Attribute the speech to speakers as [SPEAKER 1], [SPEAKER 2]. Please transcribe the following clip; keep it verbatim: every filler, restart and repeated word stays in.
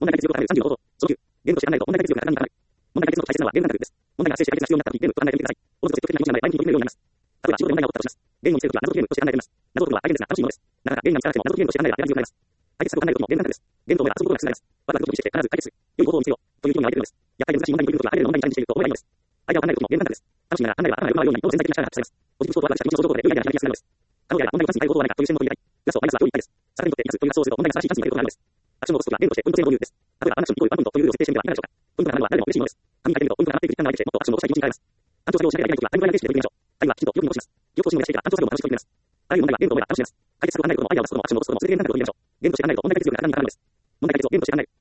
[SPEAKER 1] 問題解決力がさんじゅうの方法。そのきゅう、ゲームとして案内と問題解決力が高い。問題解決の大切なのはゲームのです。問題が発生して解決が必要になった時、ゲームと案内を見てください。おのずと積極的な動きがない前向きに取り組めるようになります。例えば、仕事で問題が起こったとします。ゲームを見せるときは謎解きゲームとして案内できます。謎解くのは大変ですが楽しいものです。なかなかゲームが見つからなくても謎解きゲームとして案内は手が強くなります。解決策を考えることもゲーム感覚です。ゲームと思えば遊ぶことが進められます。わざわざ動きして必ず解決する。良い方法を見つけよう。という興味が湧いてくるのです。やっぱり難しい問題に取り組むときはある程度の問題にチャレンジしていると思えばいいのです。相手を考えることもゲーム感覚です。楽しみながら案内は頭が良くなるようにと潜在的な力が発されます。ポジティブスポーツは私たちの相乗効果で良いアイデアが開きやすくなるのです。可能であれば問題に関する対応法はないかという視点も取り入れたい。プラスとマイナスは良い一体です。さらにとってプラスという発想をすると問題が正しいチャンスになることがあるのです。アクションを起こすときはゲームとしてポイント制の導入です。例えば、アンダクションにワンポイントというルールを設定してみてはいかがでしょうか。ポイントが上がるのは誰でも嬉しいものです。紙に書いてみるとポイントが上がっていく時間が空いてきてもっとアクションを起こしたい気持ちになります。単調作業をしなければいけないときはタイムライン形式で取り組みましょう。あるいはきちんと記憶に残します。記憶更新をしてから単調作業も楽しく取り組みます。あらゆる問題はゲームと思えば楽しめます。解決策を考えることもアイデアを出すこともアクションを起こすことも続けてゲーム感覚を磨きましょう。ゲームとして案内と問題解決力が高いにかかるのです。問題解決をゲームとして案内。